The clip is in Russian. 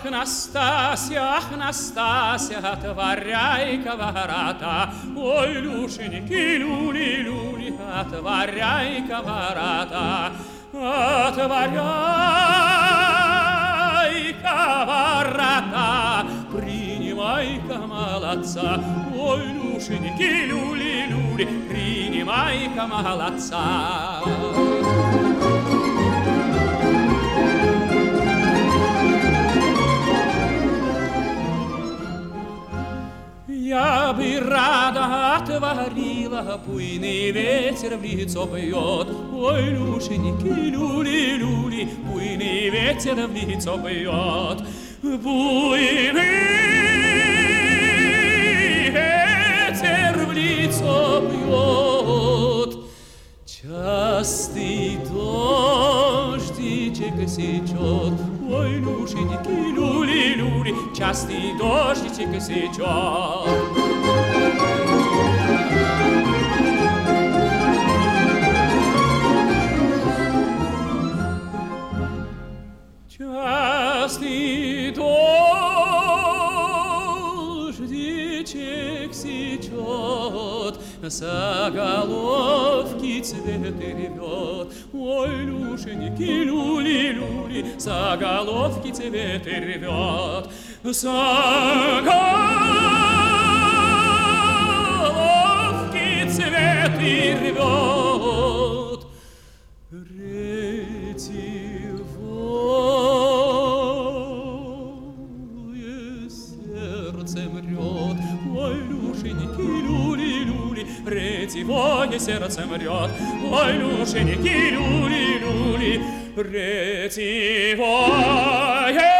Ах, Настасья, отворяй-ка ворота. Ой, Люшеньки, люли-люли, отворяй-ка ворота. Отворяй-ка ворота, принимай-ка молодца. Ой, Люшеньки, люли-люли, принимай-ка молодца. Я бы рада отворила, буйный ветер в лицо бьет. Ой, Люшеньки, люли-люли, буйный ветер в лицо бьет. Буйный ветер в лицо бьет. Частый дождичек сечет. Ой, Люшеньки, люли-люли, частый дождичек сечет. Частый дождичек сечет, заголовки цветы рвет. Ой, Люшеньки, люли-люли, заголовки цветы рвет. Заголовки цветы рвет. Ретивое сердце мрет. Ой, Люшеньки, люли-люли, ретивое сердце мрет. Ой, Люшеньки, люли-люли, ретивое